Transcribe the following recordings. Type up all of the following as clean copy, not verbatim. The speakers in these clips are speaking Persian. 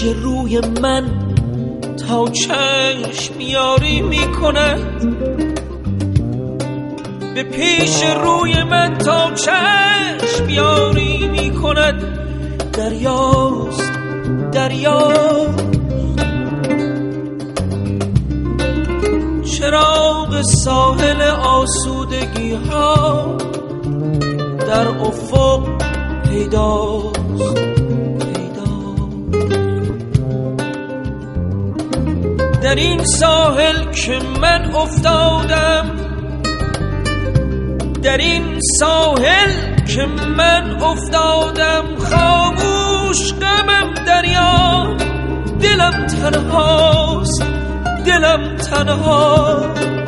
روی من تا چشم یاری میکند، به پیش روی من تا چشم یاری میکند. دریاست دریا، چراغ ساحل آسودگی ها در افق پیداست. در این ساحل که من افتادم، در این ساحل که من افتادم، خاموش غمم دریا، دلم تنهاست، دلم تنها،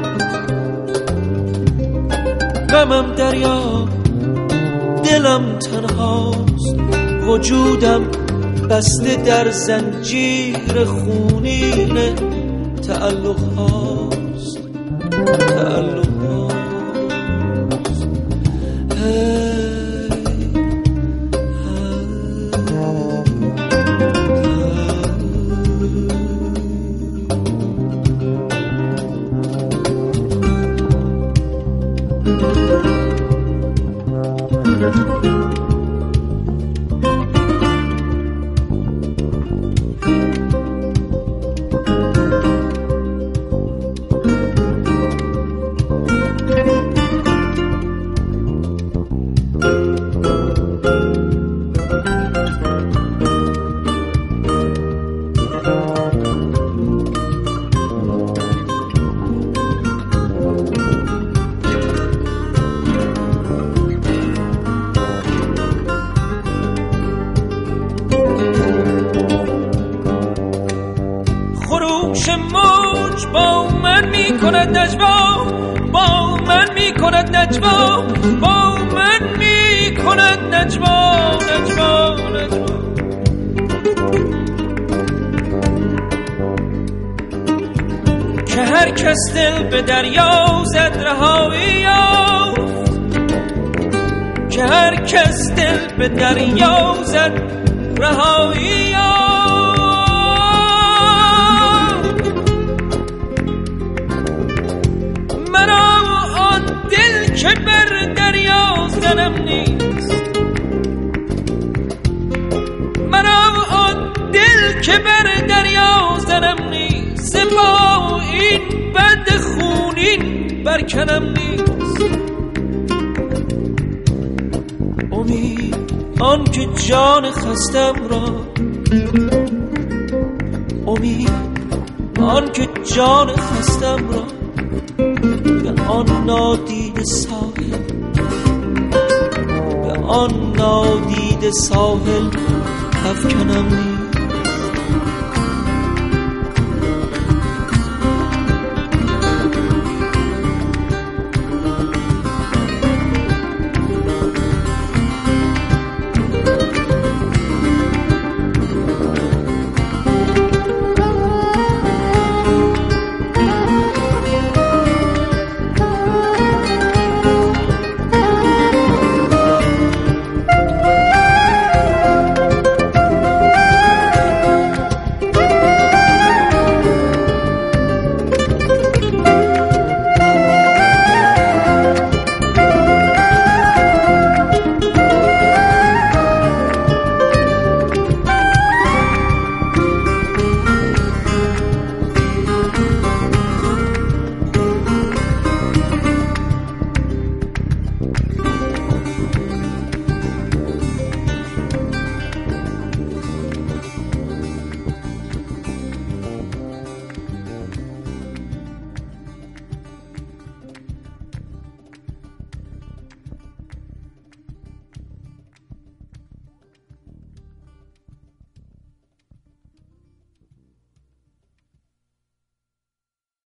غمم دریا، دلم تنهاست. وجودم بسته در زنجیر خونین تعلق هاست، تعلق هاست. موج با من می کند نجوا، با من می کند نجوا، با من می کند نجوا، نجوا، نجوا. که هر کس دل به دریا زد رهایی یافت، که هر کس دل به دریا زد رهایی یافت. که بر دریا زنم نیست، مرا آن دل که بر دریا زنم نیست، با این بند خونین برکنم نیست. امید آن که جان خستم را، امید آن که جان خستم را به آن نادیده ساحل، به آن نادیده ساحل افکنم نیست.